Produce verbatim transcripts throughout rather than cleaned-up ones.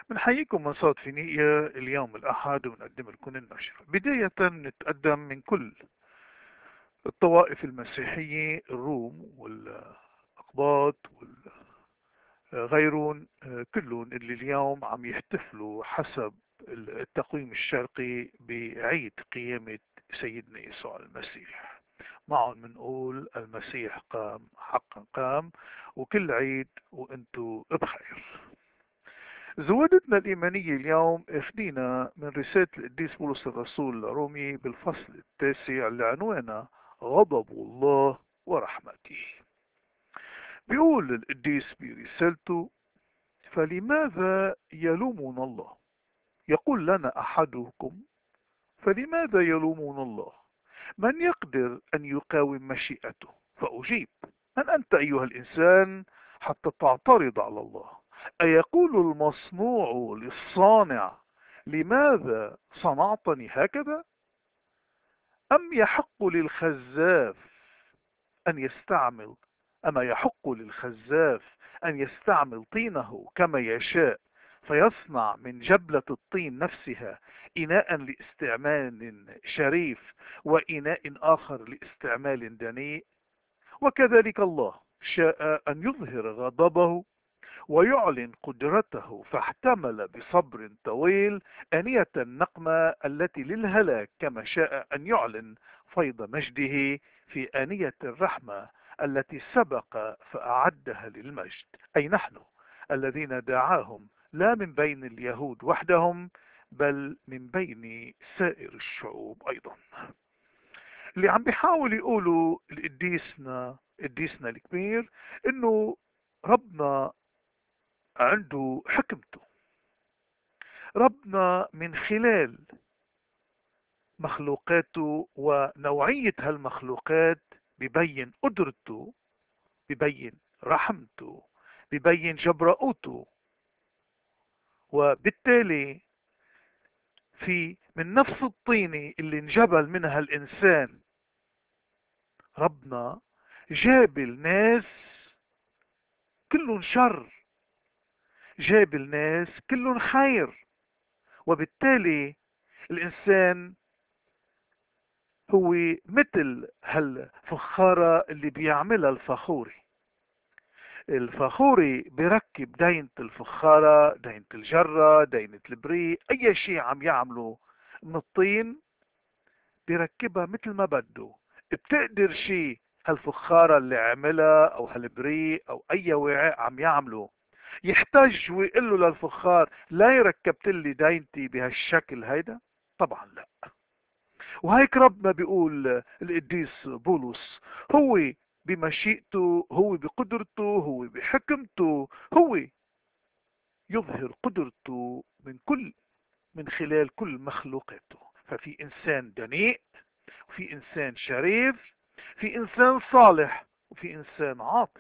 بنحييكم من صوت فينيقيا اليوم الأحد ونقدم لكم النشرة. بداية نتقدم من كل الطوائف المسيحية، الروم والأقباط والغيرون، كلهم اللي اليوم عم يحتفلوا حسب التقويم الشرقي بعيد قيامة سيدنا يسوع المسيح. معهم بنقول المسيح قام، حقا قام، وكل عيد وانتو بخير. زودتنا الإيمانية اليوم اخدينا من رسالة القديس بولس الرسول لرومي بالفصل التاسع اللي عنوانه غضب الله ورحمته. بيقول القديس برسالته: فلماذا يلومنا الله؟ يقول لنا أحدكم: فلماذا يلومون الله؟ من يقدر أن يقاوم مشيئته؟ فأجيب: من أنت أيها الإنسان حتى تعترض على الله؟ أيقول المصنوع للصانع: لماذا صنعتني هكذا؟ أم يحق للخزاف أن يستعمل أما يحق للخزاف أن يستعمل طينه كما يشاء، فيصنع من جبلة الطين نفسها إناء لاستعمال شريف وإناء آخر لاستعمال دنيء؟ وكذلك الله شاء أن يظهر غضبه ويعلن قدرته، فاحتمل بصبر طويل آنية النقمة التي للهلاك، كما شاء أن يعلن فيض مجده في آنية الرحمة التي سبق فأعدها للمجد، أي نحن الذين دعاهم لا من بين اليهود وحدهم بل من بين سائر الشعوب أيضا. اللي عم بيحاول يقولوا القديسنا قديسنا الكبير انه ربنا عنده حكمته. ربنا من خلال مخلوقاته ونوعية هالمخلوقات ببين قدرته، ببين رحمته، ببين جبروته. وبالتالي في من نفس الطينة اللي انجبل منها الإنسان، ربنا جاب الناس كلهم شر، جاب الناس كلهم خير. وبالتالي الإنسان هو مثل هالفخارة اللي بيعملها الفخوري. الفخوري بيركب داينة الفخارة، داينة الجرة، داينة البريق، اي شيء عم يعمله من الطين بيركبها مثل ما بده. بتقدر شيء هالفخارة اللي عملها او هالبريق او اي وعاء عم يعمله يحتاج ويقول له للفخار: لا يركبت لي داينتي بهالشكل هيدا؟ طبعا لا. وهيك ربنا بيقول القديس بولس: هو بمشيئته، هو بقدرته، هو بحكمته، هو يظهر قدرته من كل من خلال كل مخلوقاته. ففي انسان دنيء، وفي انسان شريف، في انسان صالح، وفي انسان عاطل،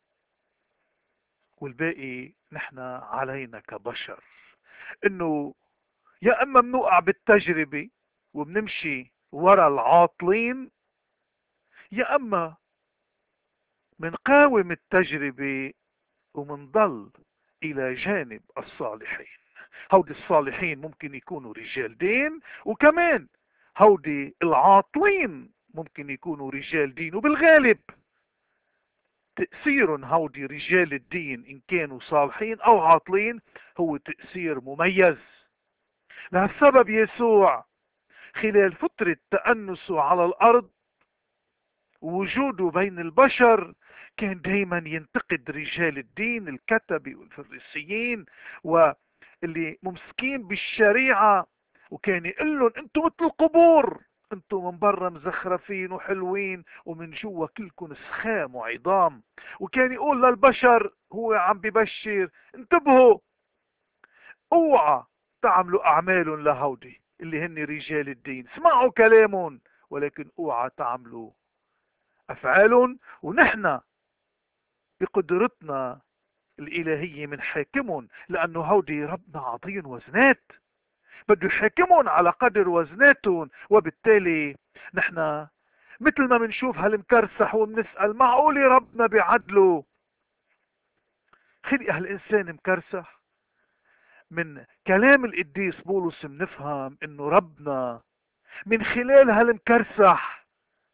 والباقي نحن علينا كبشر انه يا اما بنوقع بالتجربة وبنمشي ورا العاطلين، يا اما منقاوم التجربة ومنضل الى جانب الصالحين. هودي الصالحين ممكن يكونوا رجال دين، وكمان هودي العاطلين ممكن يكونوا رجال دين. وبالغالب تأثير هودي رجال الدين ان كانوا صالحين او عاطلين هو تأثير مميز. لهالسبب يسوع خلال فترة تأنسه على الارض ووجوده بين البشر كان دايما ينتقد رجال الدين، الكتبة والفريسيين واللي ممسكين بالشريعة، وكان يقول لهم: انتم مثل القبور، انتم من برا مزخرفين وحلوين ومن جوا كلكم سخام وعظام. وكان يقول للبشر هو عم ببشر: انتبهوا، اوعى تعملوا اعمال لهودي اللي هن رجال الدين، اسمعوا كلامهم ولكن اوعى تعملوا افعال. ونحن بقدرتنا الالهية من حاكمهم، لانه هودي ربنا عطيهم وزنات بده يحاكمهم على قدر وزناتهم. وبالتالي نحن مثل ما بنشوف هالمكرسح وبنسأل: معقول ربنا بعدله خلق هالانسان مكرسح؟ من كلام القديس بولس بنفهم انه ربنا من خلال هالمكرسح،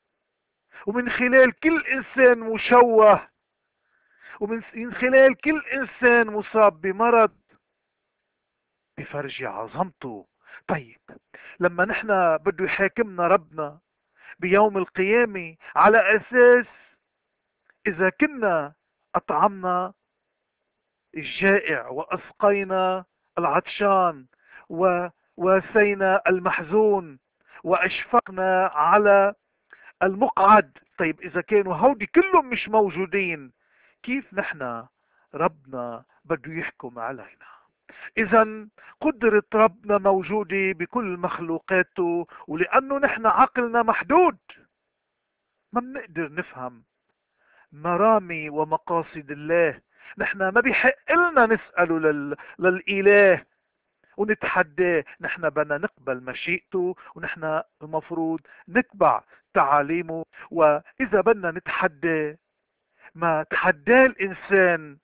ومن خلال كل انسان مشوه، ومن من خلال كل انسان مصاب بمرض بفرجي عظمته. طيب لما نحن بده يحاكمنا ربنا بيوم القيامة على اساس اذا كنا اطعمنا الجائع واسقينا العطشان وواسينا المحزون واشفقنا على المقعد، طيب اذا كانوا هودي كلهم مش موجودين، كيف نحن ربنا بده يحكم علينا؟ اذا قدرة ربنا موجودة بكل مخلوقاته، ولانه نحن عقلنا محدود ما بنقدر نفهم مرامي ومقاصد الله. نحن ما بيحق لنا نسأله لل... للإله ونتحداه، نحن بدنا نقبل مشيئته، ونحن المفروض نتبع تعاليمه. وإذا بدنا نتحدى ما تحداه الإنسان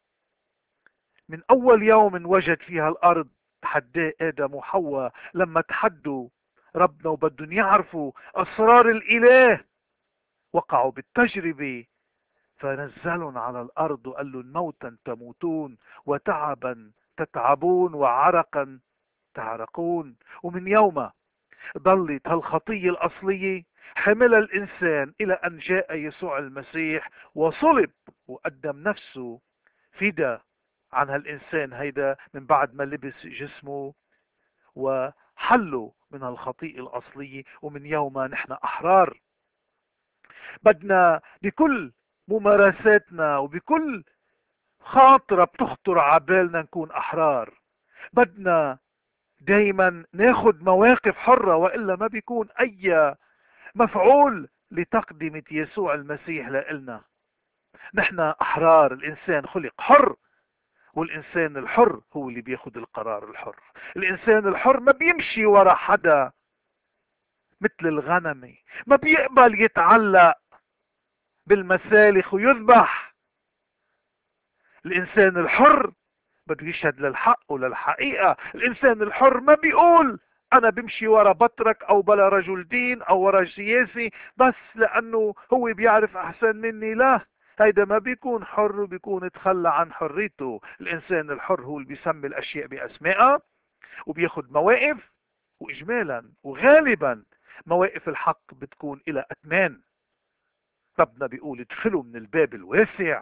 من أول يوم وجد فيها الأرض، تحداه آدم وحواء لما تحدوا ربنا وبدهم يعرفوا أسرار الإله، وقعوا بالتجربة فنزلهم على الأرض وقال لهم موتا تموتون وتعبا تتعبون وعرقا تعرقون. ومن يوم ضلت هالخطية الأصلية حمل الإنسان إلى أن جاء يسوع المسيح وصلب وقدم نفسه فدا عن هالإنسان هيدا من بعد ما لبس جسمه وحله من هالخطيئة الأصلية. ومن يوم نحن أحرار، بدنا بكل ممارساتنا وبكل خاطرة بتخطر عبالنا نكون أحرار. بدنا دايما ناخد مواقف حرة، وإلا ما بيكون أي مفعول لتقدمة يسوع المسيح لإلنا. نحن أحرار، الإنسان خلق حر، والإنسان الحر هو اللي بياخد القرار الحر. الإنسان الحر ما بيمشي ورا حدا مثل الغنمي، ما بيقبل يتعلق بالمسالخ ويذبح. الإنسان الحر بده يشهد للحق وللحقيقة. الإنسان الحر ما بيقول أنا بمشي ورا بطرك أو بلا رجل دين أو ورا سياسي بس لأنه هو بيعرف أحسن مني. لا، هيدا ما بيكون حر، وبيكون تخلى عن حريته. الإنسان الحر هو اللي بيسمي الأشياء بأسمائها وبياخد مواقف، وإجمالا وغالبا مواقف الحق بتكون إلى أتمان. ربنا بيقول ادخلوا من الباب الواسع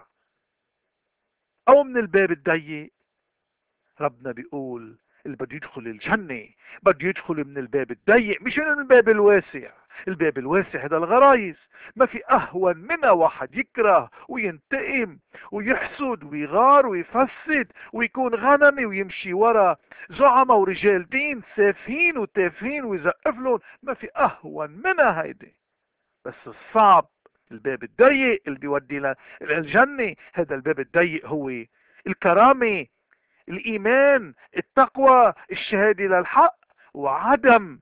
أو من الباب الضيق. ربنا بيقول اللي بده يدخل الجنة بده يدخل من الباب الضيق مش من الباب الواسع. الباب الواسع هذا الغرايز، ما في أهون منها واحد يكره وينتقم ويحسد ويغار ويفسد ويكون غنمي ويمشي ورا زعماء ورجال دين سافهين وتافهين ويزقف لهم. ما في أهون منها هيدي. بس الصعب الباب الضيق اللي بيودي للجنة. هذا الباب الضيق هو الكرامة، الإيمان، التقوى، الشهادة للحق، وعدم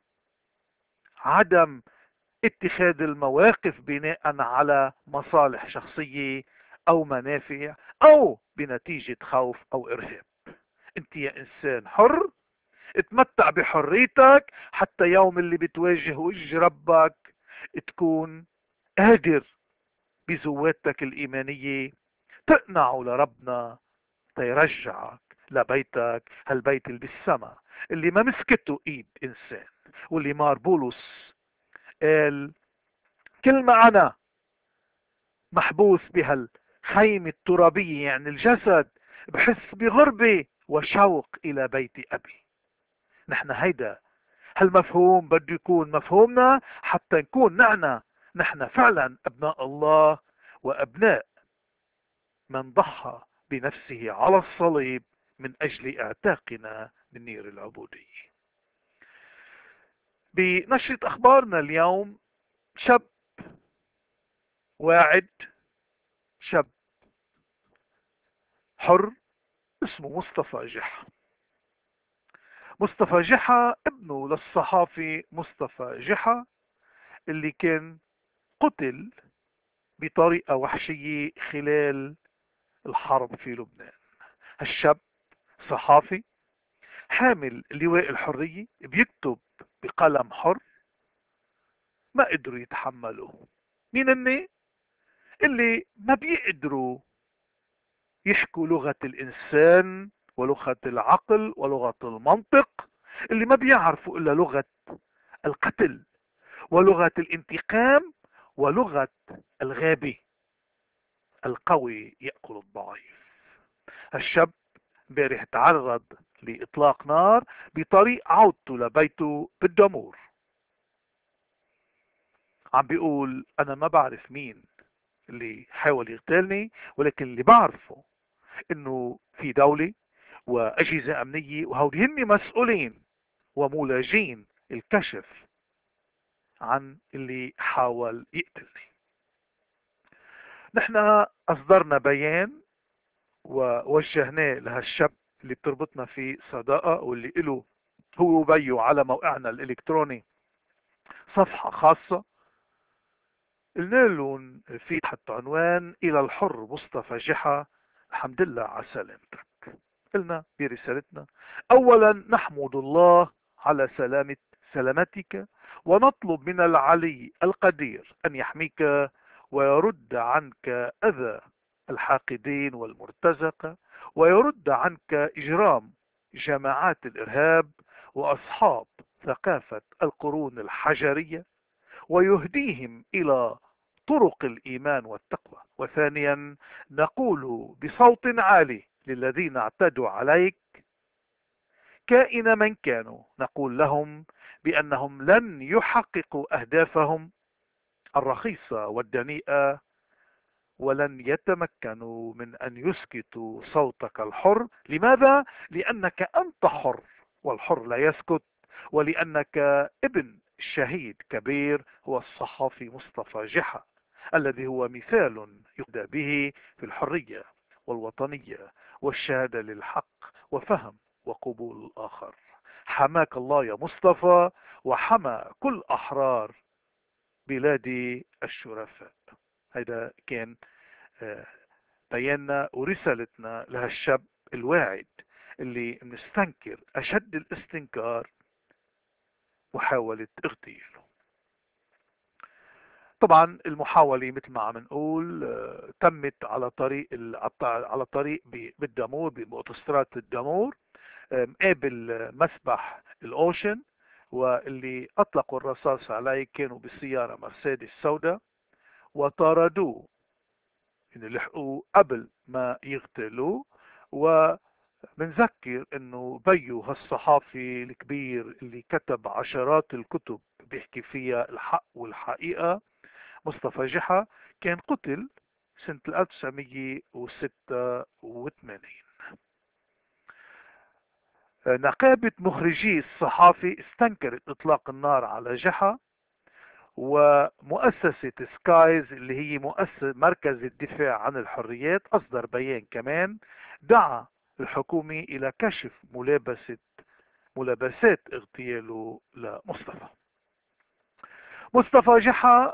عدم اتخاذ المواقف بناء على مصالح شخصية أو منافع أو بنتيجة خوف أو إرهاب. أنت يا إنسان حر، اتمتع بحريتك حتى يوم اللي بتواجه وجه ربك تكون قادر بزواتك الإيمانية تقنع لربنا تيرجعك لبيتك، هالبيت اللي بالسما اللي ما مسكته ايد انسان. واللي مار بولس قال كل ما انا محبوس بهالخيمة الترابية يعني الجسد بحس بغربة وشوق الى بيت ابي. نحن هيدا هالمفهوم بده يكون مفهومنا حتى نكون نحن نحن فعلا ابناء الله وابناء من ضحى بنفسه على الصليب من أجل اعتاقنا من نير العبودية. بنشرة أخبارنا اليوم شاب واعد، شاب حر اسمه مصطفى جحا. مصطفى جحا ابنه للصحافي مصطفى جحا اللي كان قتل بطريقة وحشية خلال الحرب في لبنان. هالشاب صحافي حامل لواء الحرية بيكتب بقلم حر، ما قدروا يتحملوا. مين هن؟ اللي ما بيقدروا يحكوا لغة الإنسان ولغة العقل ولغة المنطق، اللي ما بيعرفوا إلا لغة القتل ولغة الانتقام ولغة الغابة. القوي يأكل الضعيف. الشاب امبارح تعرض لإطلاق نار بطريق عودته لبيته بالدمور. عم بيقول أنا ما بعرف مين اللي حاول يغتالني، ولكن اللي بعرفه إنه في دولة وأجهزة أمنية وهول هن مسؤولين ومولاجين الكشف عن اللي حاول يقتلني. نحن أصدرنا بيان ووجهناه لهالشاب اللي بتربطنا في صداقة، واللي له هو وبيه على موقعنا الإلكتروني صفحة خاصة. قلنا لهم في تحت عنوان إلى الحر مصطفى جحا، الحمد لله على سلامتك. قلنا برسالتنا: أولا نحمد الله على سلامة سلامتك، ونطلب من العلي القدير أن يحميك ويرد عنك أذى الحاقدين والمرتزقة، ويرد عنك إجرام جماعات الإرهاب وأصحاب ثقافة القرون الحجرية، ويهديهم إلى طرق الإيمان والتقوى. وثانيا نقول بصوت عالي للذين اعتدوا عليك كائن من كانوا، نقول لهم بأنهم لن يحققوا أهدافهم الرخيصة والدنيئة، ولن يتمكنوا من أن يسكتوا صوتك الحر. لماذا؟ لأنك أنت حر، والحر لا يسكت، ولأنك ابن شهيد كبير هو الصحافي مصطفى جحا، الذي هو مثال يقتدى به في الحرية والوطنية والشهادة للحق وفهم وقبول الآخر. حماك الله يا مصطفى، وحمى كل أحرار بلاد الشرفاء. هذا كان بياننا ورسالتنا لهالشاب الواعد اللي بنستنكر أشد الاستنكار محاولة اغتياله. طبعا المحاولة مثل ما عم نقول تمت على طريق على طريق بالدمور، بأوتوستراد الدمور، مقابل مسبح الأوشن، واللي أطلقوا الرصاص عليه كانوا بسيارة مرسيدس سوداء، وطاردوه إن لحقوه قبل ما يغتالوه. وبنذكر انه بيو هالصحافي الكبير اللي كتب عشرات الكتب بيحكي فيها الحق والحقيقة، مصطفى جحا، كان قتل سنة ألف وتسعمية وستة وثمانين. نقابة مخرجي الصحافي استنكرت اطلاق النار على جحا، ومؤسسة سكايز اللي هي مؤسسة مركز الدفاع عن الحريات أصدر بيان كمان دعا الحكومة إلى كشف ملابسة ملابسات اغتياله لمصطفى. مصطفى جحا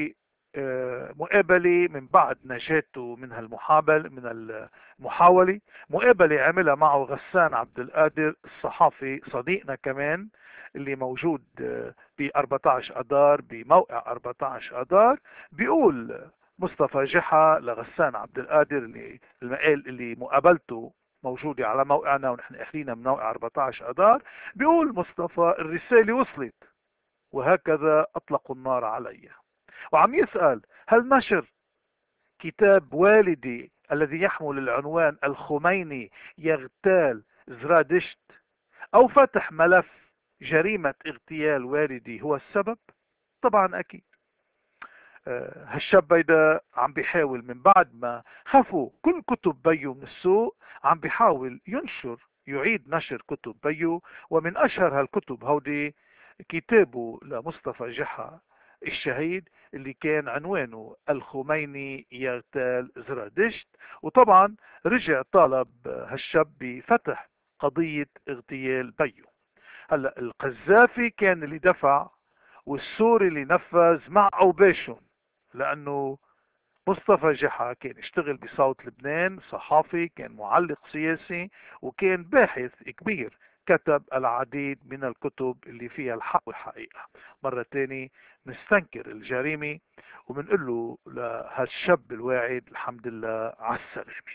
بمقابلة من بعد نجاته من هالمحابل من المحاولة، مقابلة عملها معه غسان عبد القادر الصحافي صديقنا كمان، اللي موجود ب أربعة عشر اذار بموقع أربعة عشر اذار. بيقول مصطفى جحا لغسان عبد القادر اللي المقال اللي مقابلته موجودة على موقعنا ونحن اخذينها من موقع أربعة عشر اذار، بيقول مصطفى: الرسالة وصلت وهكذا اطلقوا النار علي. وعم يسأل: هل نشر كتاب والدي الذي يحمل العنوان الخميني يغتال زرادشت او فتح ملف جريمة اغتيال والدي هو السبب؟ طبعا اكيد. أه هالشاب هيدا عم بيحاول من بعد ما خفوا كل كتب بيو من السوق، عم بيحاول ينشر يعيد نشر كتب بيو. ومن اشهر هالكتب هودي كتابه لمصطفى جحا الشهيد اللي كان عنوانه الخميني يغتال زرادشت. وطبعا رجع طالب هالشاب بفتح قضية اغتيال بيو. هلا القذافي كان اللي دفع والسوري اللي نفذ مع اوبيشن، لانه مصطفى جحا كان يشتغل بصوت لبنان، صحافي، كان معلق سياسي، وكان باحث كبير كتب العديد من الكتب اللي فيها الحق والحقيقة. مرة تاني نستنكر الجريمة وبنقول له لهالشاب الواعد الحمد لله على السلامة.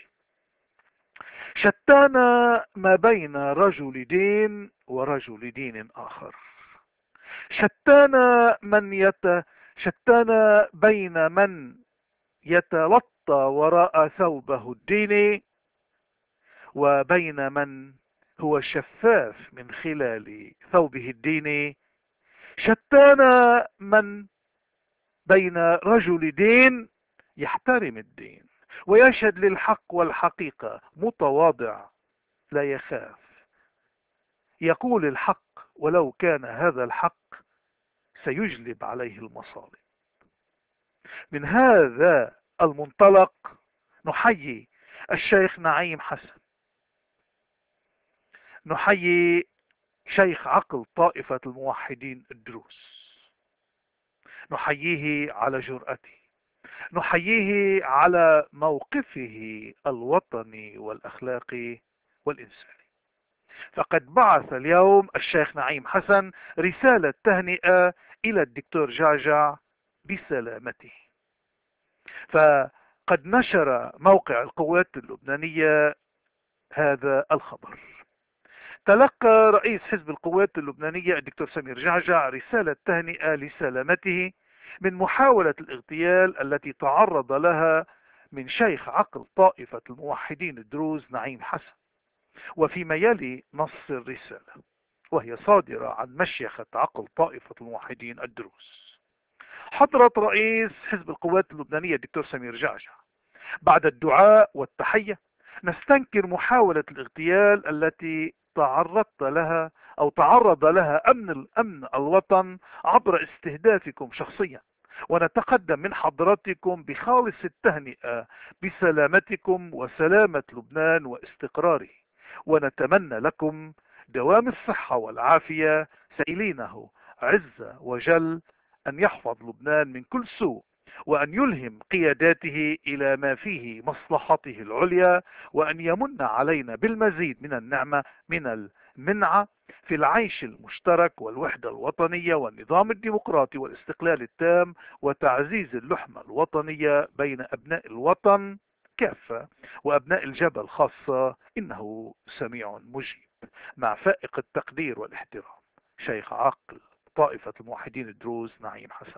شتان ما بين رجل دين ورجل دين آخر. شتان من يت شتان بين من يتلطى وراء ثوبه الديني وبين من هو شفاف من خلال ثوبه الديني. شتان من بين رجل دين يحترم الدين ويشهد للحق والحقيقة، متواضع لا يخاف، يقول الحق ولو كان هذا الحق سيجلب عليه المصائب. من هذا المنطلق نحيي الشيخ نعيم حسن، نحيي شيخ عقل طائفة الموحدين الدروز، نحييه على جرأته، نحييه على موقفه الوطني والأخلاقي والإنساني. فقد بعث اليوم الشيخ نعيم حسن رسالة تهنئة إلى الدكتور جعجع بسلامته. فقد نشر موقع القوات اللبنانية هذا الخبر. تلقى رئيس حزب القوات اللبنانية الدكتور سمير جعجع رسالة تهنئة لسلامته من محاولة الاغتيال التي تعرض لها من شيخ عقل طائفة الموحدين الدروز نعيم حسن. وفيما يلي نص الرسالة، وهي صادرة عن مشيخة عقل طائفة الموحدين الدروز. حضرة رئيس حزب القوات اللبنانية الدكتور سمير جعجع، بعد الدعاء والتحية نستنكر محاولة الاغتيال التي تعرضت لها أو تعرض لها أمن الأمن الوطن عبر استهدافكم شخصيا، ونتقدم من حضراتكم بخالص التهنئة بسلامتكم وسلامة لبنان واستقراره، ونتمنى لكم دوام الصحة والعافية، سائلينه عز وجل أن يحفظ لبنان من كل سوء، وأن يلهم قياداته إلى ما فيه مصلحته العليا، وأن يمن علينا بالمزيد من النعمة من المنعة في العيش المشترك والوحدة الوطنية والنظام الديمقراطي والاستقلال التام وتعزيز اللحمة الوطنية بين أبناء الوطن كافة وأبناء الجبل خاصة، إنه سميع مجيب. مع فائق التقدير والاحترام، شيخ عقل طائفة الموحدين الدروز نعيم حسن.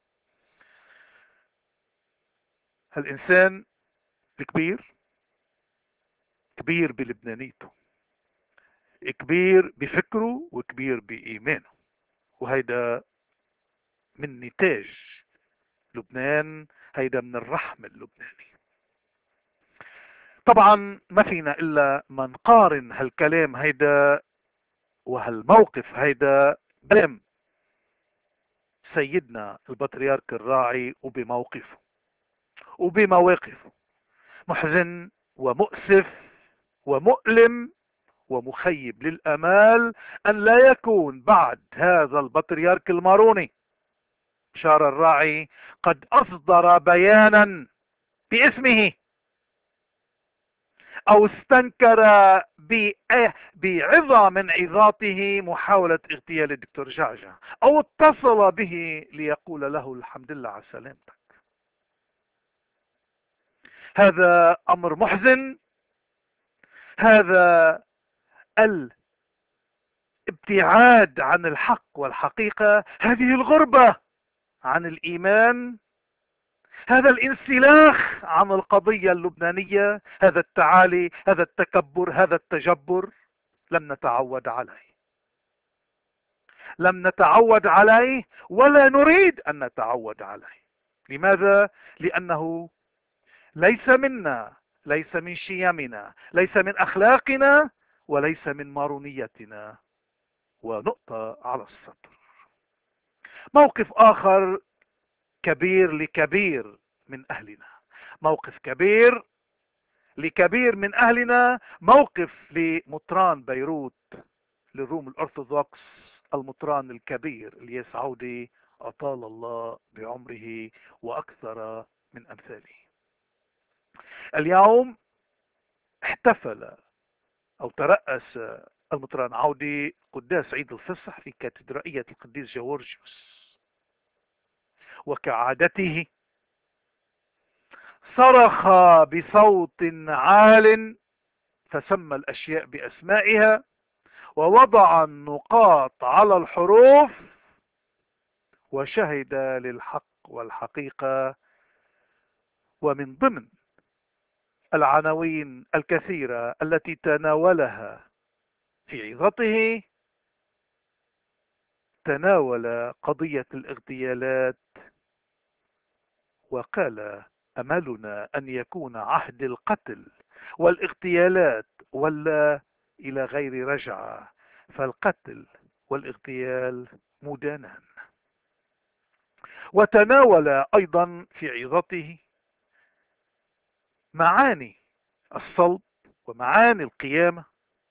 هالإنسان الكبير كبير بلبنانيته، كبير بفكره وكبير بإيمانه، وهيدا من نتاج لبنان، هيدا من الرحم اللبناني. طبعا ما فينا إلا ما نقارن هالكلام هيدا وهالموقف هيدا كلام سيدنا البطريرك الراعي وبموقفه وبمواقفه. محزن ومؤسف ومؤلم ومخيب للأمال أن لا يكون بعد هذا البطريرك الماروني بشار الراعي قد أصدر بيانا باسمه أو استنكر بعظة من عظاته محاولة اغتيال الدكتور جعجع، أو اتصل به ليقول له الحمد لله على سلامتك. هذا أمر محزن. هذا الابتعاد عن الحق والحقيقة، هذه الغربة عن الإيمان، هذا الانسلاخ عن القضية اللبنانية، هذا التعالي، هذا التكبر، هذا التجبر لم نتعود عليه، لم نتعود عليه ولا نريد أن نتعود عليه. لماذا؟ لأنه ليس منا، ليس من شيمنا، ليس من أخلاقنا، وليس من مارونيتنا. ونقطة على السطر. موقف آخر كبير لكبير من أهلنا، موقف كبير لكبير من أهلنا، موقف لمطران بيروت للروم الأرثوذكس، المطران الكبير الياس عودي أطال الله بعمره وأكثر من أمثاله. اليوم احتفل أو ترأس المطران عودي قداس عيد الفصح في كاتدرائية القديس جورجيوس، وكعادته صرخ بصوت عال فسمى الأشياء بأسمائها، ووضع النقاط على الحروف، وشهد للحق والحقيقة. ومن ضمن العناوين الكثيرة التي تناولها في عظته تناول قضية الاغتيالات، وقال: أملنا أن يكون عهد القتل والاغتيالات ولا إلى غير رجعة، فالقتل والاغتيال مدانان. وتناول أيضا في عظته معاني الصلب ومعاني القيامة،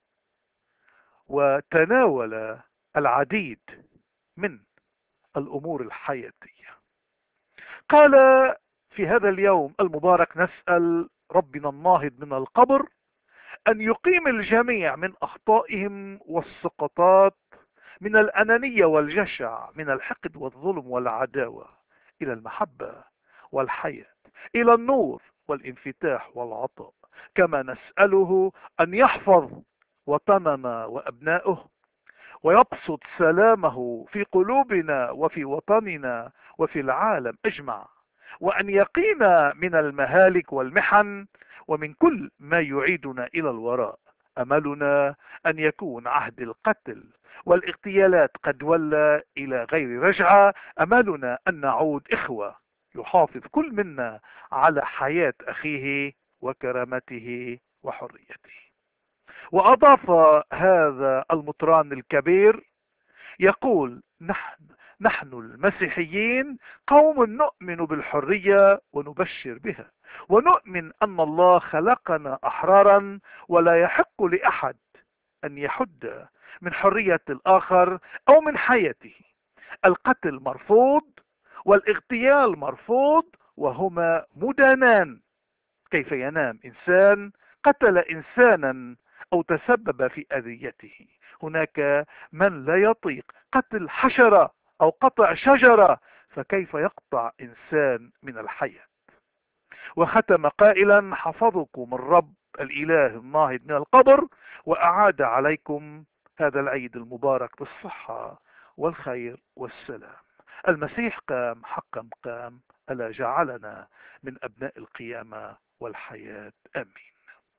وتناول العديد من الأمور الحياتية. قال: في هذا اليوم المبارك نسأل ربنا الناهض من القبر أن يقيم الجميع من أخطائهم والسقطات، من الأنانية والجشع، من الحقد والظلم والعداوة، إلى المحبة والحياة، إلى النور والانفتاح والعطاء. كما نسأله أن يحفظ وطننا وأبنائه، ويبسط سلامه في قلوبنا وفي وطننا وفي العالم أجمع، وأن يقينا من المهالك والمحن ومن كل ما يعيدنا إلى الوراء. أملنا أن يكون عهد القتل والاغتيالات قد ولى إلى غير رجعة. أملنا أن نعود إخوة، يحافظ كل منا على حياة أخيه وكرامته وحريته. وأضاف هذا المطران الكبير يقول: نحن نحن المسيحيين قوم نؤمن بالحرية ونبشر بها، ونؤمن أن الله خلقنا أحرارا، ولا يحق لأحد أن يحد من حرية الآخر أو من حياته. القتل مرفوض والاغتيال مرفوض، وهما مدانان. كيف ينام إنسان قتل إنسانا أو تسبب في أذيته؟ هناك من لا يطيق قتل حشرة أو قطع شجرة، فكيف يقطع إنسان من الحياة؟ وختم قائلا: حفظكم الرب الإله الناهض من القبر، وأعاد عليكم هذا العيد المبارك بالصحة والخير والسلام. المسيح قام، حقا قام. ألا جعلنا من أبناء القيامة والحياة، آمين.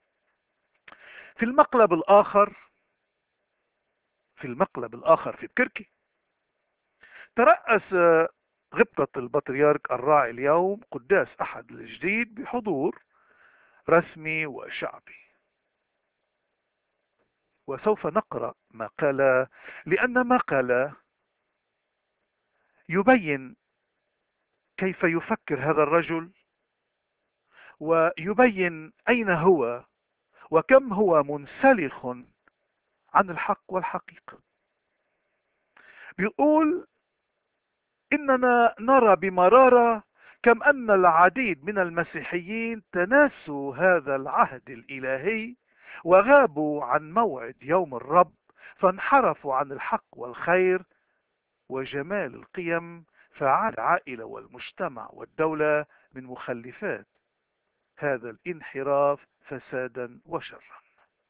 في المقلب الآخر في المقلب الآخر في بكركي، ترأس غبطة البطريرك الراعي اليوم قداس أحد الجديد بحضور رسمي وشعبي. وسوف نقرأ ما قال، لأن ما قال يبين كيف يفكر هذا الرجل، ويبين أين هو وكم هو منسلخ عن الحق والحقيقة. بيقول: إننا نرى بمرارة كم أن العديد من المسيحيين تناسوا هذا العهد الإلهي، وغابوا عن موعد يوم الرب، فانحرفوا عن الحق والخير وجمال القيم، فعاد العائلة والمجتمع والدولة من مخلفات هذا الانحراف فسادا وشرا.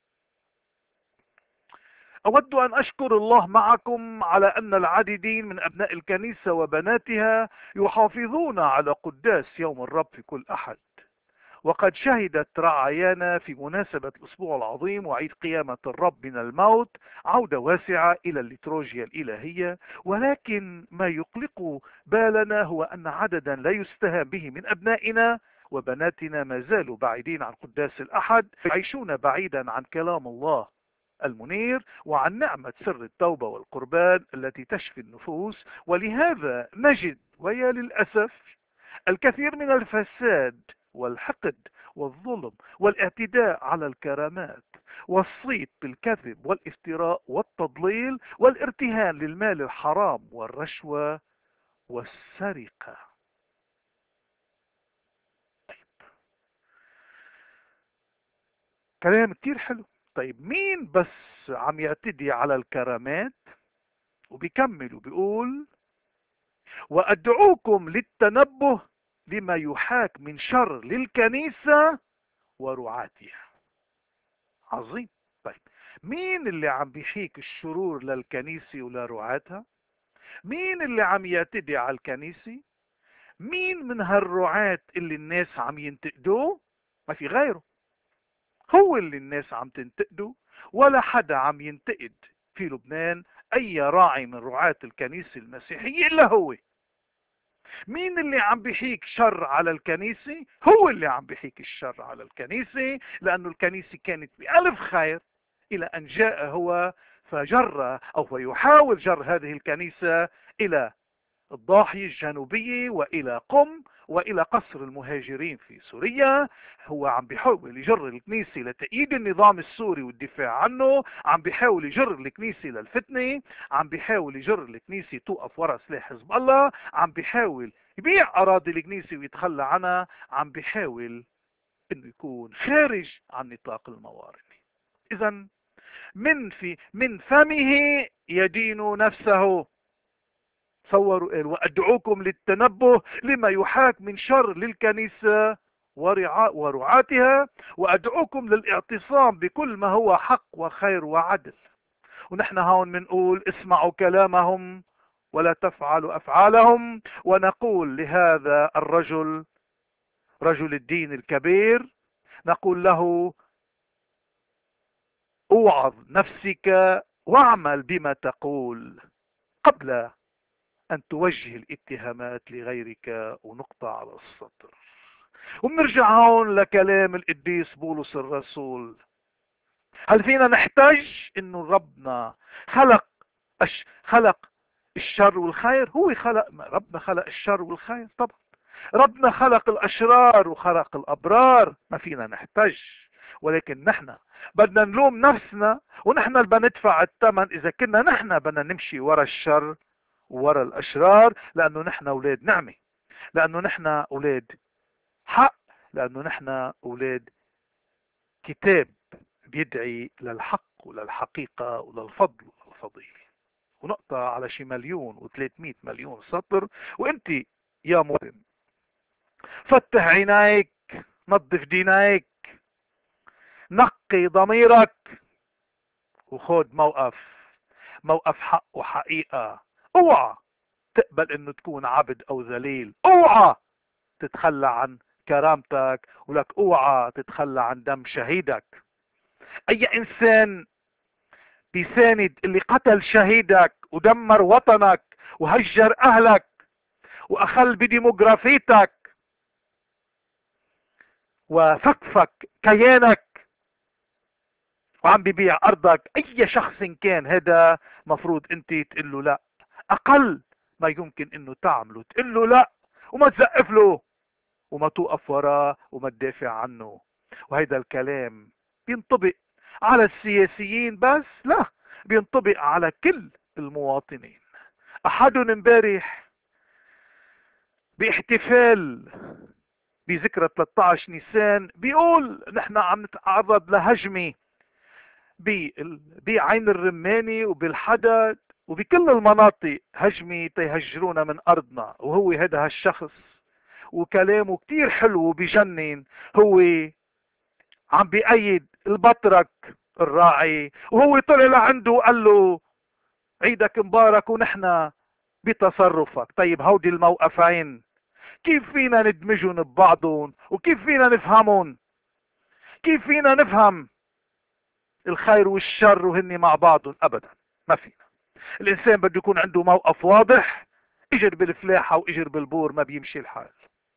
أود أن أشكر الله معكم على أن العديدين من أبناء الكنيسة وبناتها يحافظون على قداس يوم الرب في كل أحد. وقد شهدت رعايانا في مناسبة الأسبوع العظيم وعيد قيامة الرب من الموت عودة واسعة إلى الليتروجيا الإلهية. ولكن ما يقلق بالنا هو أن عددا لا يستهان به من أبنائنا وبناتنا ما زالوا بعيدين عن قداس الأحد، يعيشون بعيدا عن كلام الله المنير وعن نعمة سر التوبة والقربان التي تشفي النفوس. ولهذا نجد، ويا للأسف، الكثير من الفساد والحقد والظلم والاعتداء على الكرامات والصيت بالكذب والافتراء والتضليل والارتهان للمال الحرام والرشوة والسرقة. كلام كتير حلو، طيب مين بس عم يعتدي على الكرامات؟ وبيكمل وبيقول: وأدعوكم للتنبه لما يحاك من شر للكنيسة ورعاتها. عظيم. طيب مين اللي عم بيحيك الشرور للكنيسة ولرعاتها؟ مين اللي عم يعتدي على الكنيسة؟ مين من هالرعاة اللي الناس عم ينتقدوه؟ ما في غيره، هو اللي الناس عم تنتقده. ولا حدا عم ينتقد في لبنان اي راعي من رعاة الكنيسة المسيحية الا هو. مين اللي عم بيحيك شر على الكنيسة؟ هو اللي عم بيحيك الشر على الكنيسة، لأنه الكنيسة كانت بألف خير إلى أن جاء هو فجر أو يحاول جر هذه الكنيسة إلى الضاحية الجنوبية وإلى قم وإلى قصر المهاجرين في سوريا. هو عم بيحاول يجر الكنيسة لتأييد النظام السوري والدفاع عنه، عم بيحاول يجر الكنيسة للفتنة، عم بيحاول يجر الكنيسة توقف ورا سلاح حزب الله، عم بيحاول يبيع أراضي الكنيسة ويتخلى عنها، عم بيحاول انه يكون خارج عن نطاق الموارد. اذا من في من فمه يدين نفسه. تصوروا قال: وأدعوكم للتنبه لما يحاك من شر للكنيسة ورعاتها، وأدعوكم للاعتصام بكل ما هو حق وخير وعدل. ونحن هون بنقول: اسمعوا كلامهم ولا تفعلوا أفعالهم. ونقول لهذا الرجل، رجل الدين الكبير، نقول له: اوعظ نفسك واعمل بما تقول قبل أن توجه الاتهامات لغيرك. ونقطة على السطر. وبنرجع هون لكلام القديس بولس الرسول: هل فينا نحتاج انه ربنا خلق أش خلق الشر والخير؟ هو خلق، ربنا خلق الشر والخير طبعا. ربنا خلق الأشرار وخلق الأبرار، ما فينا نحتاج. ولكن نحن بدنا نلوم نفسنا، ونحن اللي بندفع الثمن إذا كنا نحن بدنا نمشي ورا الشر ورا الأشرار، لأنه نحن أولاد نعمة، لأنه نحن أولاد حق، لأنه نحن أولاد كتاب بيدعي للحق وللحقيقة وللفضل والفضيلة. ونقطة على شي مليون وثلاثمائة مليون سطر. وانت يا مواطن فتح عينيك، نظف دينيك، نقي ضميرك، وخد موقف، موقف حق وحقيقة. اوعى تقبل انه تكون عبد او ذليل، اوعى تتخلى عن كرامتك، ولك اوعى تتخلى عن دم شهيدك. اي انسان بيساند اللي قتل شهيدك ودمر وطنك وهجر اهلك واخل بديموغرافيتك وفكفك كيانك وعم بيبيع ارضك، اي شخص كان هذا مفروض انت تقول له لا. اقل ما يمكن انه تعمله تقول له لا، وما تزقف له، وما توقف وراه، وما تدافع عنه. وهيدا الكلام بينطبق على السياسيين بس؟ لا، بينطبق على كل المواطنين. احدهم امبارح باحتفال بذكرى ثلاثة عشر نيسان بيقول: نحن عم نتعرض لهجمة بعين الرماني وبالحدد وبكل المناطق، هجمة تيهجرونا من ارضنا. وهو هذا هالشخص وكلامه كتير حلو وبيجنن، هو عم بيأيد البطرك الراعي، وهو طلع لعنده وقال له: عيدك مبارك ونحن بتصرفك. طيب هودي الموقفين كيف فينا ندمجهم ببعضهم؟ وكيف فينا نفهمهم؟ كيف فينا نفهم الخير والشر وهن مع بعضهم؟ ابدا ما فينا. الانسان بده يكون عنده موقف واضح، اجر بالفلاحة واجر بالبور ما بيمشي الحال.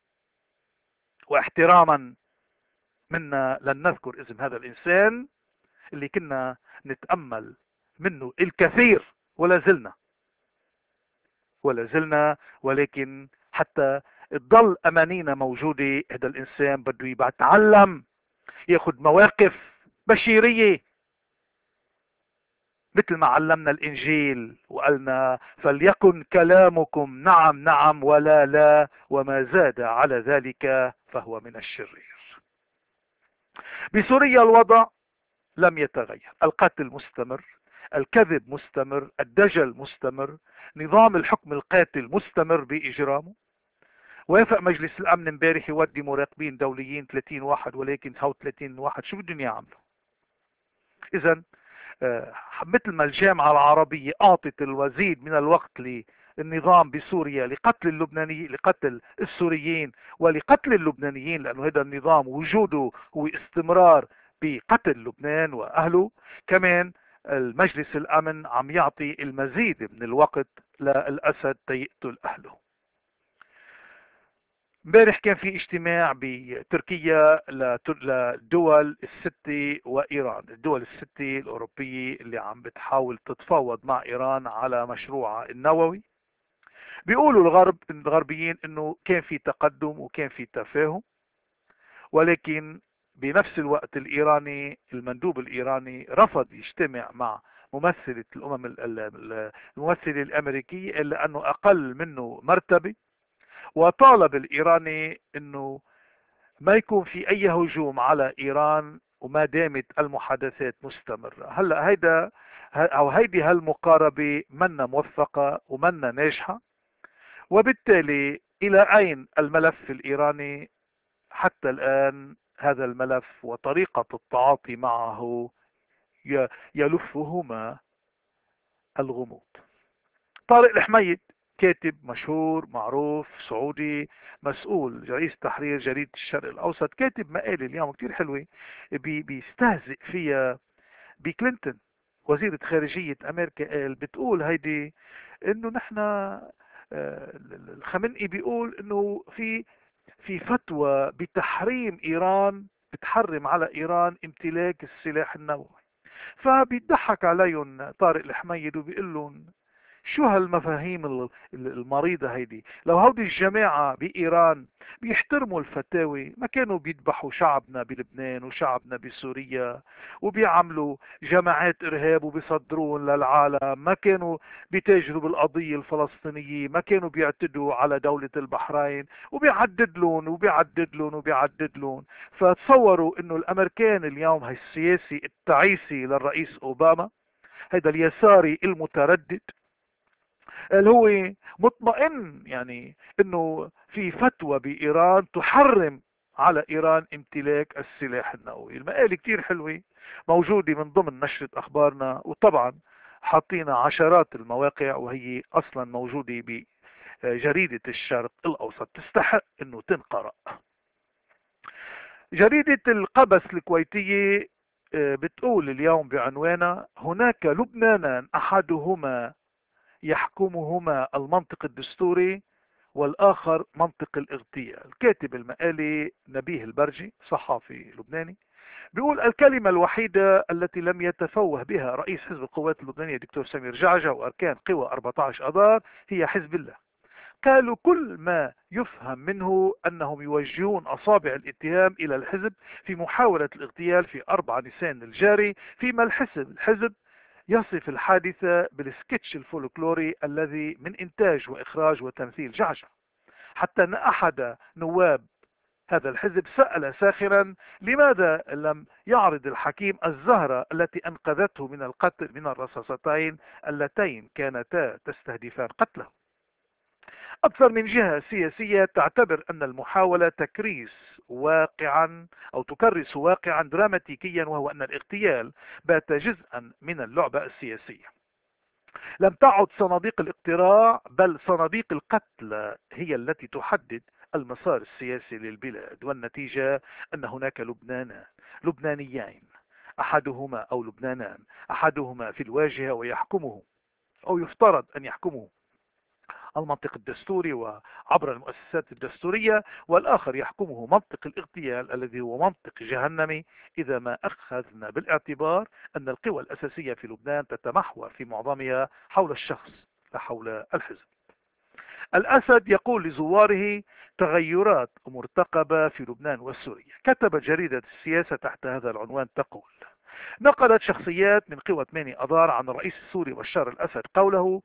واحتراما منا لن نذكر اسم هذا الانسان اللي كنا نتأمل منه الكثير ولا زلنا ولا زلنا ولكن حتى تضل امانينا موجودة. هذا الانسان بده يبقى يتعلم ياخد مواقف بشيرية، مثل ما علمنا الانجيل وقالنا: فليكن كلامكم نعم نعم ولا لا، وما زاد على ذلك فهو من الشرير. بسوريا الوضع لم يتغير. القتل مستمر، الكذب مستمر، الدجل مستمر، نظام الحكم القاتل مستمر بإجرامه. وافق مجلس الأمن امبارح يودي مراقبين دوليين ثلاثين واحد، ولكن هو ثلاثين واحد شو بدهم يعملوا؟ إذا آه، مثل ما الجامعة العربية أعطت الوزيد من الوقت للنظام بسوريا لقتل اللبنانيين، لقتل السوريين ولقتل اللبنانيين، لأنه هذا النظام وجوده هو استمرار بقتل لبنان وأهله، كمان المجلس الأمن عم يعطي المزيد من الوقت للأسد تيقتل أهله. امبارح كان في اجتماع بتركيا للدول الستة وإيران، الدول الستة الأوروبية اللي عم بتحاول تتفاوض مع إيران على مشروعها النووي. بيقولوا الغرب الغربيين انه كان في تقدم وكان في تفاهم، ولكن بنفس الوقت الإيراني المندوب الإيراني رفض يجتمع مع ممثلة الأمم الممثلة الأمريكية إلا أنه أقل منه مرتبة، وطالب الإيراني أنه ما يكون في اي هجوم على ايران وما دامت المحادثات مستمرة. هلا هيدا او هيدي هالمقاربة منا موفقة ومنا ناجحة، وبالتالي الى اين الملف الايراني حتى الان؟ هذا الملف وطريقة التعاطي معه يلفهما الغموض. طارق الحميد كاتب مشهور معروف سعودي مسؤول رئيس تحرير جريدة الشرق الأوسط، كاتب مقالة اليوم كتير حلوة بي بيستهزئ فيها بكلينتون وزيرة خارجية أمريكا. قال بتقول هيدي إنه نحن الخمنئي بيقول إنه في في فتوى بتحريم إيران، بتحرم على إيران امتلاك السلاح النووي. فبيضحك عليهم طارق الحميد وبيقول لهم شو هالمفاهيم المريضة هيدي؟ لو هودي الجماعة بإيران بيحترموا الفتاوي ما كانوا بيذبحوا شعبنا بلبنان وشعبنا بسوريا وبيعملوا جماعات إرهاب وبيصدرون للعالم، ما كانوا بيتاجروا بالقضية الفلسطينية، ما كانوا بيعتدوا على دولة البحرين وبيعدد لهم وبيعدد لهم وبيعدد لهم. فتصوروا انه الامريكان اليوم هاي السياسي التعيسي للرئيس اوباما، هذا اليساري المتردد اللي هو مطمئن يعني انه في فتوى بايران تحرم على ايران امتلاك السلاح النووي. المقالة كتير حلوة موجودة من ضمن نشرة اخبارنا، وطبعا حاطينا عشرات المواقع وهي اصلا موجودة بجريدة الشرق الاوسط تستحق انه تنقرأ. جريدة القبس الكويتية بتقول اليوم بعنوانها هناك لبنانان احدهما يحكمهما المنطق الدستوري والآخر منطق الاغتيال. كاتب المقالة نبيه البرجي صحافي لبناني بيقول الكلمة الوحيدة التي لم يتفوه بها رئيس حزب القوات اللبنانية دكتور سمير جعجع وأركان قوى أربعة عشر أذار هي حزب الله. قالوا كل ما يفهم منه أنهم يوجهون أصابع الاتهام إلى الحزب في محاولة الاغتيال في أربعة نيسان الجاري، فيما الحزب الحزب يصف الحادثة بالسكتش الفولكلوري الذي من إنتاج وإخراج وتمثيل جعجع، حتى أن أحد نواب هذا الحزب سأل ساخرا لماذا لم يعرض الحكيم الزهرة التي أنقذته من القتل من الرصاصتين اللتين كانتا تستهدفان قتله. أكثر من جهة سياسية تعتبر أن المحاولة تكريس واقعا أو تكرس واقعا دراماتيكيا، وهو أن الاغتيال بات جزءا من اللعبة السياسية. لم تعد صناديق الاقتراع بل صناديق القتل هي التي تحدد المسار السياسي للبلاد، والنتيجة أن هناك لبنانان لبنانيين أحدهما أو لبنانان أحدهما في الواجهة ويحكمه أو يفترض أن يحكمه المنطق الدستوري وعبر المؤسسات الدستورية، والآخر يحكمه منطق الاغتيال الذي هو منطق جهنمي إذا ما أخذنا بالاعتبار أن القوى الأساسية في لبنان تتمحور في معظمها حول الشخص لا حول الحزب. الأسد يقول لزواره تغيرات مرتقبة في لبنان وسوريا. كتبت جريدة السياسة تحت هذا العنوان تقول نقلت شخصيات من قوى ثمانية أذار عن الرئيس السوري بشار الأسد قوله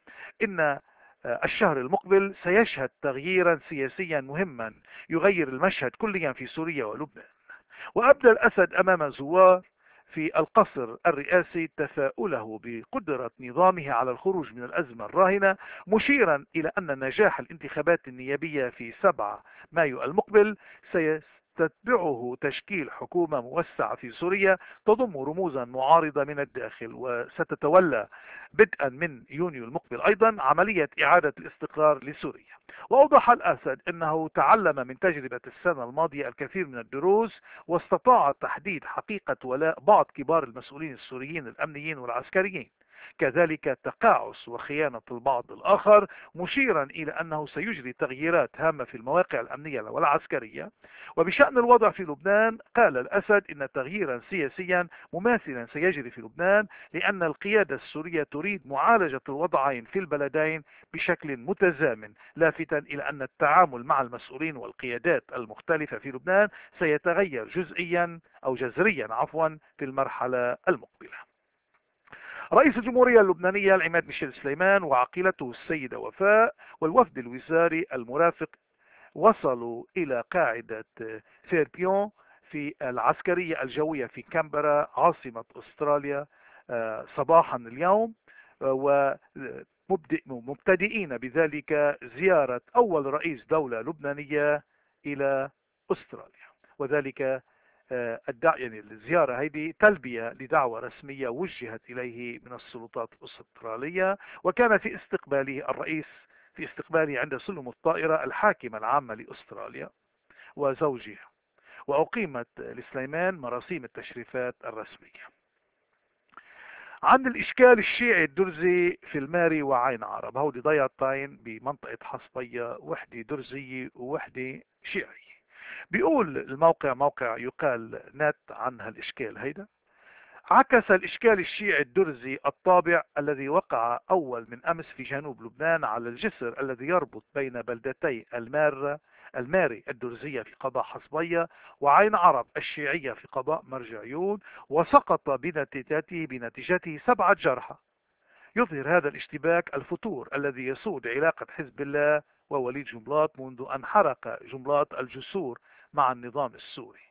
إن الشهر المقبل سيشهد تغييرا سياسيا مهما يغير المشهد كليا في سوريا ولبنان. وأبدى الأسد أمام زوار في القصر الرئاسي تفاؤله بقدرة نظامه على الخروج من الأزمة الراهنة، مشيرا إلى أن نجاح الانتخابات النيابية في سبعة مايو المقبل سيستتبعه تشكيل حكومة موسعة في سوريا تضم رموزا معارضة من الداخل، وستتولى بدءا من يونيو المقبل أيضا عملية إعادة الاستقرار لسوريا. وأوضح الأسد أنه تعلم من تجربة السنة الماضية الكثير من الدروس، واستطاع تحديد حقيقة ولاء بعض كبار المسؤولين السوريين الأمنيين والعسكريين، كذلك تقاعس وخيانة البعض الآخر، مشيرا إلى أنه سيجري تغييرات هامة في المواقع الأمنية والعسكرية. وبشأن الوضع في لبنان قال الأسد إن تغييرا سياسيا مماثلا سيجري في لبنان، لأن القيادة السورية تريد معالجة الوضعين في البلدين بشكل متزامن، لافتا إلى أن التعامل مع المسؤولين والقيادات المختلفة في لبنان سيتغير جزئيا أو جذريا عفوا في المرحلة المقبلة. رئيس الجمهورية اللبنانية العماد ميشيل سليمان وعقيلته السيدة وفاء والوفد الوزاري المرافق وصلوا إلى قاعدة فيربيون في العسكرية الجوية في كامبرا عاصمة أستراليا صباحا اليوم، ومبتدئين بذلك زيارة أول رئيس دولة لبنانية إلى أستراليا، وذلك الدع... يعني الزيارة هذه تلبية لدعوة رسمية وجهت إليه من السلطات الأسترالية، وكان في استقباله الرئيس في استقباله عند سلم الطائرة الحاكمة العامة لأستراليا وزوجها، وأقيمت لسليمان مراسيم التشريفات الرسمية. عن الإشكال الشيعي الدرزي في الماري وعين عرب، هودي ضيعتين بمنطقة حصبية، وحدة درزية ووحدة شيعي. بيقول الموقع موقع يقال نت عن هالإشكال هيدا: عكس الإشكال الشيعي الدرزي الطابع الذي وقع أول من أمس في جنوب لبنان على الجسر الذي يربط بين بلدتي المارة الماري الدرزية في قضاء حصبية وعين عرب الشيعية في قضاء مرجعيون، وسقط بنتيجته بنتيجته سبعة جرحى. يظهر هذا الاشتباك الفتور الذي يسود علاقة حزب الله ووليد جنبلاط منذ أن حرق جنبلاط الجسور مع النظام السوري،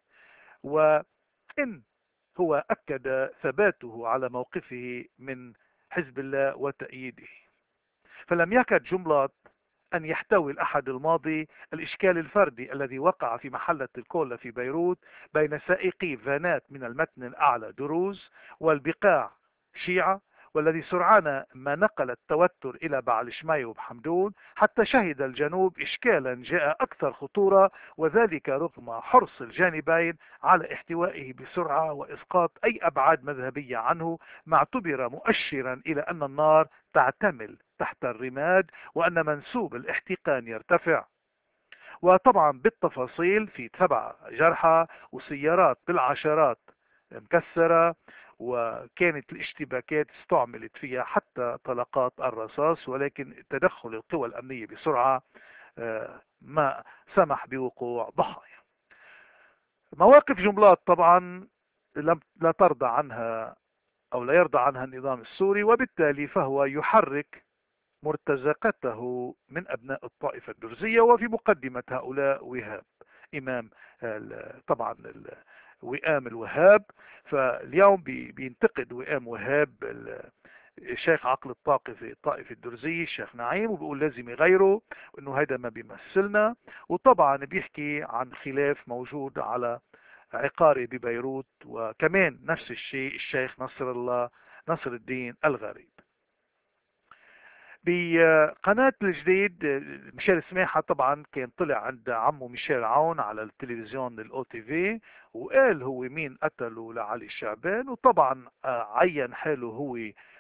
وإن هو أكد ثباته على موقفه من حزب الله وتأييده. فلم يكد جنبلاط أن يحتوي الأحد الماضي الإشكال الفردي الذي وقع في محلة الكولا في بيروت بين سائقي فانات من المتن الأعلى دروز والبقاع شيعة، والذي سرعان ما نقل التوتر إلى بعل شمايو وبحمدون، حتى شهد الجنوب إشكالا جاء أكثر خطورة، وذلك رغم حرص الجانبين على احتوائه بسرعة وإسقاط أي أبعاد مذهبية عنه، ما اعتبر مؤشرا إلى أن النار تعتمل تحت الرماد وأن منسوب الاحتقان يرتفع. وطبعا بالتفاصيل في سبع جرحى وسيارات بالعشرات مكسرة، وكانت الاشتباكات استعملت فيها حتى طلقات الرصاص، ولكن تدخل القوى الأمنية بسرعة ما سمح بوقوع ضحايا. مواقف جنبلاط طبعا لم لا ترضى عنها أو لا يرضى عنها النظام السوري، وبالتالي فهو يحرك مرتزقته من أبناء الطائفة الدرزية، وفي مقدمة هؤلاء وهاب إمام طبعا وئام الوهاب. فاليوم بينتقد وئام وهاب الشيخ عقل الطاقفي الطائفي الدرزي الشيخ نعيم، وبيقول لازم يغيره وانه هيدا ما بيمثلنا، وطبعا بيحكي عن خلاف موجود على عقاري ببيروت، وكمان نفس الشيء الشيخ نصر الله نصر الدين الغريب. بقناة الجديد ميشيل سماحة طبعا كان طلع عند عمه ميشيل عون على التلفزيون الاو تي في، وقال هو مين قتله لعلي الشعبان، وطبعا عين حاله هو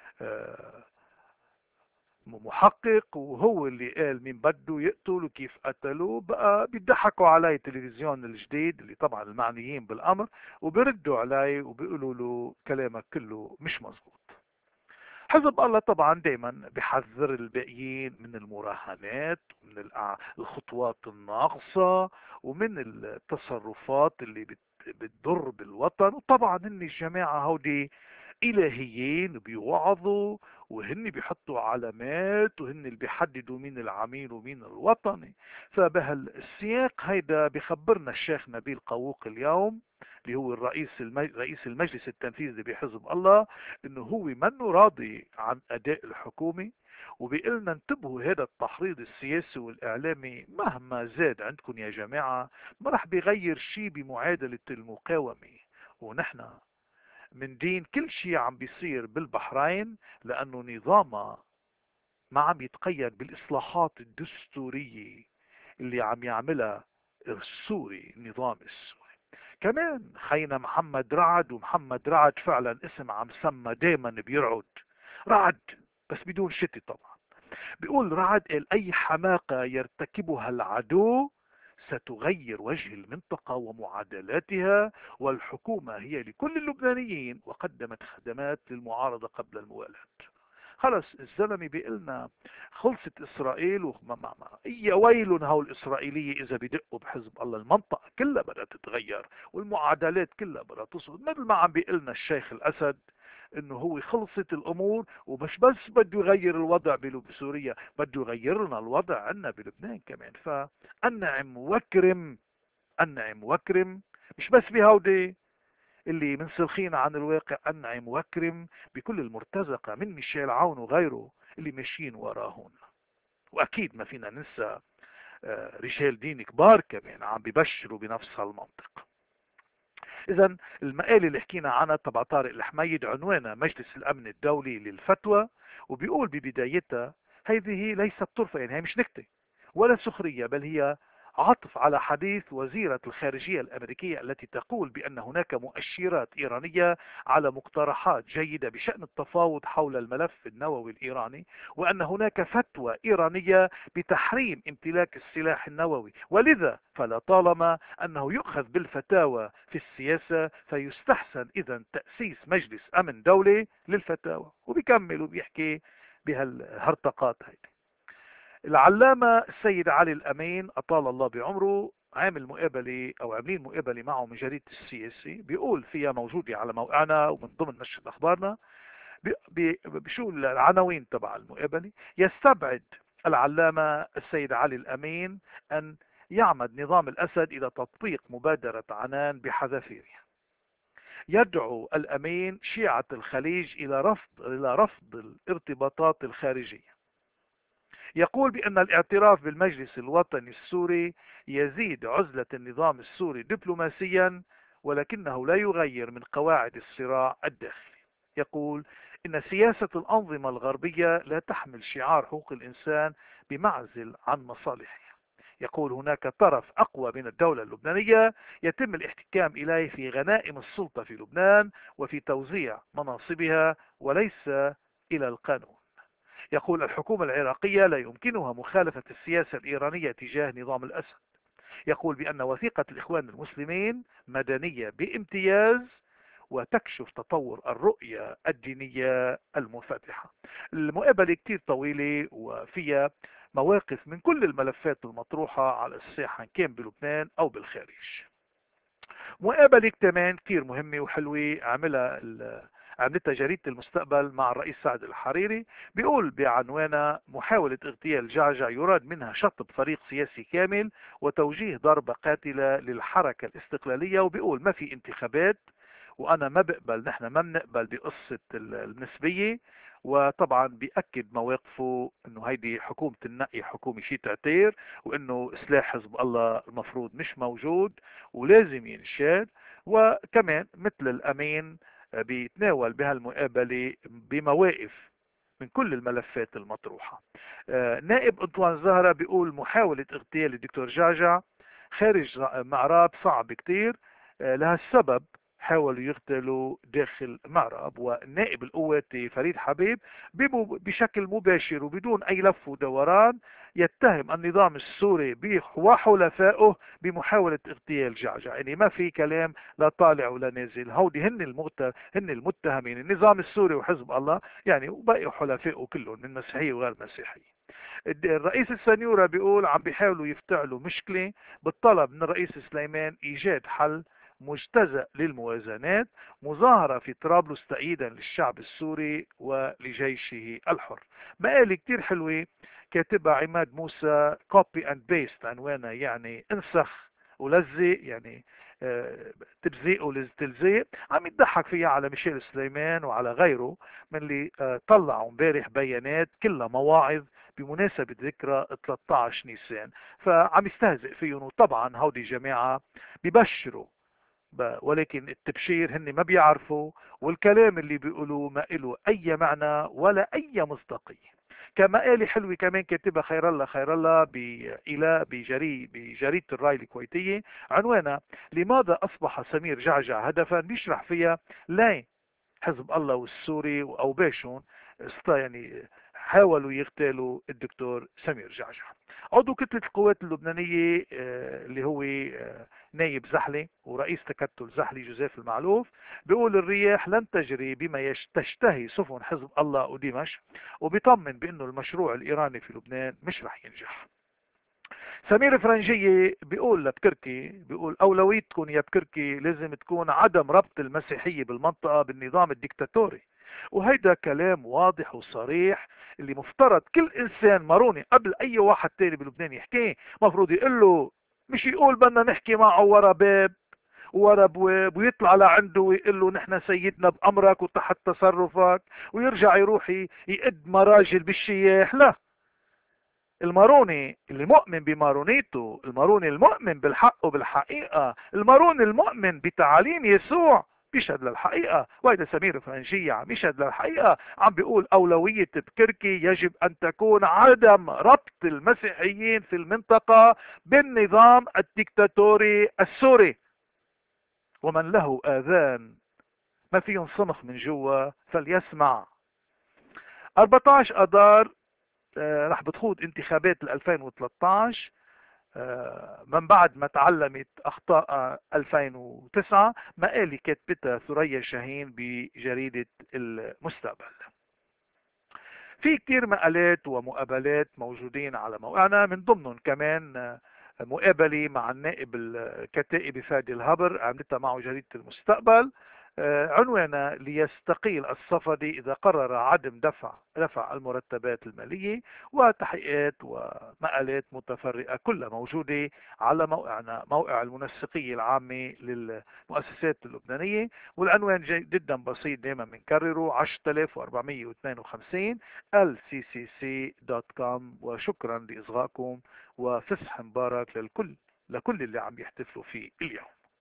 محقق، وهو اللي قال مين بده يقتل وكيف قتله. بقى بيضحكوا علي تلفزيون الجديد اللي طبعا المعنيين بالامر، وبيردوا علي وبيقولوا له كلامك كله مش مزبوط. حزب الله طبعا دايما بحذر الباقيين من المراهنات ومن الخطوات الناقصة ومن التصرفات اللي بتضر بالوطن، وطبعا ان الجماعة هودي الهيين بيوعظوا وهن بيحطوا علامات، وهن اللي بيحددوا مين العميل ومين الوطني. فبهالسياق هيدا بخبرنا الشيخ نبيل قووق اليوم، اللي هو الرئيس المج... رئيس المجلس التنفيذي بحزب الله، انه هو منه راضي عن اداء الحكومة، وبيقلنا انتبهوا، هذا التحريض السياسي والاعلامي مهما زاد عندكم يا جماعة ما رح بيغير شيء بمعادلة المقاومة. ونحن من دين كل شيء عم بيصير بالبحرين لانه نظامها ما عم يتقيد بالاصلاحات الدستورية اللي عم يعملها السوري، النظام السوري. كمان خينا محمد رعد، ومحمد رعد فعلا اسم عم سمى دايما بيرعد رعد، بس بدون شتي طبعا. بيقول رعد: قال اي حماقة يرتكبها العدو ستغير وجه المنطقة ومعادلاتها، والحكومة هي لكل اللبنانيين وقدمت خدمات للمعارضة قبل الموالاة. خلص الزلمه بيقلنا خلصت اسرائيل، وما ما ما يا ويل هول الاسرائيليه اذا بدقوا بحزب الله، المنطقه كلها بدها تتغير والمعادلات كلها بدها تصعد، مثل ما عم بيقلنا الشيخ الاسد انه هو خلصت الامور، ومش بس بده يغير الوضع بسوريا، بده يغير لنا الوضع عندنا بلبنان كمان. فانعم وكرم، انعم وكرم، مش بس بهودي اللي منسلخين عن الواقع، انعم واكرم بكل المرتزقة من ميشيل عون وغيره اللي ماشيين وراهن. واكيد ما فينا ننسى آه، رجال دين كبار كمان عم ببشروا بنفس هالمنطق. اذا المقالة اللي حكينا عنها تبع طارق الحميد عنوانها مجلس الامن الدولي للفتوى، وبيقول ببدايتها: هذه ليست طرفة، يعني هي مش نكتة ولا سخرية، بل هي عطف على حديث وزيرة الخارجية الأمريكية التي تقول بأن هناك مؤشرات إيرانية على مقترحات جيدة بشأن التفاوض حول الملف النووي الإيراني، وأن هناك فتوى إيرانية بتحريم امتلاك السلاح النووي، ولذا فلطالما أنه يؤخذ بالفتاوى في السياسة فيستحسن إذا تأسيس مجلس أمن دولي للفتاوى. وبيكمل وبيحكي بهالهرطقات هاي. العلامة السيد علي الأمين أطال الله بعمره عامل مقابلة أو عاملين مقابلة معه من جريدة السياسي، بيقول فيها موجودة على موقعنا ومن ضمن نشرة أخبارنا. بشو العناوين تبع المقابلة: يستبعد العلامة السيد علي الأمين أن يعمد نظام الأسد إلى تطبيق مبادرة عنان بحذافيرها. يدعو الأمين شيعة الخليج إلى رفض إلى رفض الارتباطات الخارجية. يقول بأن الاعتراف بالمجلس الوطني السوري يزيد عزلة النظام السوري دبلوماسيا، ولكنه لا يغير من قواعد الصراع الداخلي. يقول إن سياسة الأنظمة الغربية لا تحمل شعار حقوق الإنسان بمعزل عن مصالحها. يقول هناك طرف أقوى من الدولة اللبنانية يتم الاحتكام إليه في غنائم السلطة في لبنان وفي توزيع مناصبها، وليس إلى القانون. يقول الحكومة العراقية لا يمكنها مخالفة السياسة الإيرانية تجاه نظام الأسد. يقول بأن وثيقة الإخوان المسلمين مدنية بامتياز وتكشف تطور الرؤية الدينية المنفتحة. المقابلة كتير طويلة وفيها مواقف من كل الملفات المطروحة على الساحة كان بلبنان أو بالخارج. مقابلة كمان كتير مهمة وحلوة عملها عملتها جريدة المستقبل مع الرئيس سعد الحريري. بيقول بعنوانها: محاولة اغتيال جعجع يراد منها شطب فريق سياسي كامل وتوجيه ضربة قاتلة للحركة الاستقلالية. وبيقول ما في انتخابات، وانا ما بقبل، نحن ما بنقبل بقصة النسبية. وطبعا بيأكد مواقفه انه هيدي حكومة النقي حكومة شي تعتير، وانه سلاح حزب الله المفروض مش موجود ولازم ينشال. وكمان مثل الامين بيتناول بهالمقابلة بمواقف من كل الملفات المطروحة. نائب انطوان زهرة بيقول محاولة اغتيال الدكتور جعجع خارج معراب صعب كتير، لهالسبب حاولوا يغتالوا داخل معرب. والنائب القواتي فريد حبيب بشكل مباشر وبدون اي لف ودوران يتهم النظام السوري وحلفائه بمحاولة اغتيال جعجع. يعني ما في كلام لا طالع ولا نازل، هودي هن المغت... هن المتهمين، النظام السوري وحزب الله يعني، وباقي حلفائه كلهم من مسيحية وغير مسيحية. الرئيس السنيورة بيقول عم بيحاولوا يفتعلوا مشكلة بالطلب من الرئيس سليمان ايجاد حل مجتزأ للموازنات، مظاهرة في طرابلس تأييدا للشعب السوري ولجيشه الحر. مقالة كتير حلوة كاتبها عماد موسى، copy and paste عنوانها، يعني انسخ ولزق، يعني آه، تلزيق ولتلزيق. عم يضحك فيها على ميشيل سليمان وعلى غيره من اللي آه، طلعوا امبارح بيانات كلها مواعظ بمناسبة ذكرى ثلاثة عشر نيسان، فعم يستهزئ فيهم. وطبعا هودي جماعة ببشروا، ب- ولكن التبشير هن ما بيعرفوا، والكلام اللي بيقولوه ما له اي معنى ولا اي مصداقية. كما آلي حلوة كمان كاتبها خير الله خير الله بإله بجري بجريدة الراي الكويتية، عنوانها لماذا أصبح سمير جعجع هدفا، بيشرح فيها ليه حزب الله والسوري وأوباشون است- يعني حاولوا يغتالوا الدكتور سمير جعجع. عضو كتلة القوات اللبنانية آه، اللي هو آه، نايب زحلي ورئيس تكتل زحلي جوزيف المعلوف، بيقول الرياح لن تجري بما يش- تشتهي سفن حزب الله ودمشق، وبيطمن بانه المشروع الايراني في لبنان مش رح ينجح. سمير فرنجية بيقول لبكركي، بيقول أولويتكم يا بكركي لازم تكون عدم ربط المسيحية بالمنطقة بالنظام الديكتاتوري. وهيدا كلام واضح وصريح، اللي مفترض كل إنسان ماروني قبل أي واحد تاني بلبنان يحكيه مفروض يقول له، مش يقول بدنا نحكي معه ورا باب ورا بواب ويطلع لعنده ويقول له نحن سيدنا بأمرك وتحت تصرفك، ويرجع يروح يقد مراجل بالشياح. لا، الماروني اللي مؤمن بمارونيته، الماروني المؤمن بالحق وبالحقيقة، الماروني المؤمن بتعاليم يسوع بيشهد للحقيقة. وإذا سمير فرنجية عم يشهد للحقيقة، عم بيقول أولوية بكركي يجب أن تكون عدم ربط المسيحيين في المنطقة بالنظام الديكتاتوري السوري. ومن له آذان ما فيهم صمخ من جوا فليسمع. أربعتاشر أذار آه، رح بتخوض انتخابات ال ألفين وثلاثة عشر آه، من بعد ما تعلمت اخطاء ألفين وتسعة، مقالي كاتبتها ثريا شاهين بجريدة المستقبل. في كتير مقالات ومقابلات موجودين على موقعنا، من ضمنهم كمان آه، مقابلة مع النائب الكتائب فادي الهبر عملتها معه جريدة المستقبل، آه، عنوانها ليستقيل الصفدي إذا قرر عدم دفع دفع المرتبات المالية. وتحقيقات ومقالات متفرقة كلها موجودة على موقعنا، موقع المنسقية العامة للمؤسسات اللبنانية. والعنوان جي- جدا بسيط، دائما بنكرره، عشرة آلاف وأربعمية واثنين وخمسين إل سي سي سي دوت كوم. وشكرا لإصغائكم، وفسح مبارك للكل، لكل اللي عم يحتفلوا فيه اليوم.